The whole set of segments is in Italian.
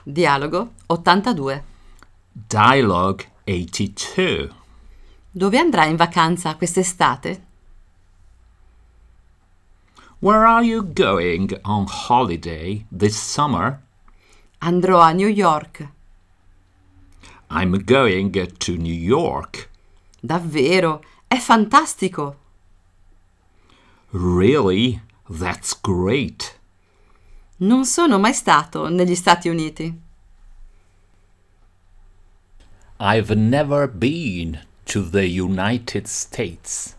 Dialogo 82. Dialogue 82. Dove andrai in vacanza quest'estate? Where are you going on holiday this summer? Andrò a New York. I'm going to New York. Davvero? È fantastico! Really? That's great. Non sono mai stato negli Stati Uniti. I've never been to the United States.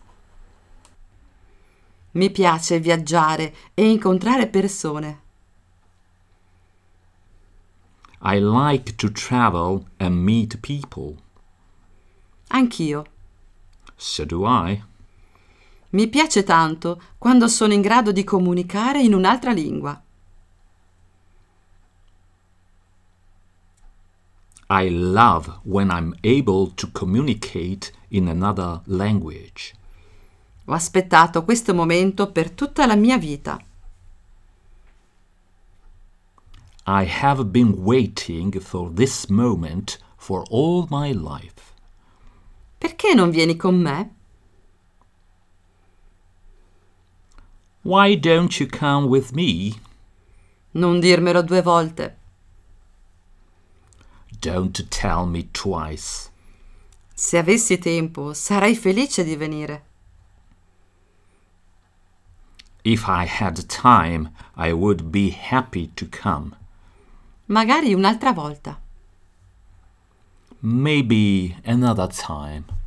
Mi piace viaggiare e incontrare persone. I like to travel and meet people. Anch'io. So do I. Mi piace tanto quando sono in grado di comunicare in un'altra lingua. I love when I'm able to communicate in another language. Ho aspettato questo momento per tutta la mia vita. I have been waiting for this moment for all my life. Perché non vieni con me? Why don't you come with me? Non dirmelo 2 volte. Don't tell me twice. Se avessi tempo, sarei felice di venire. If I had time, I would be happy to come. Magari un'altra volta. Maybe another time.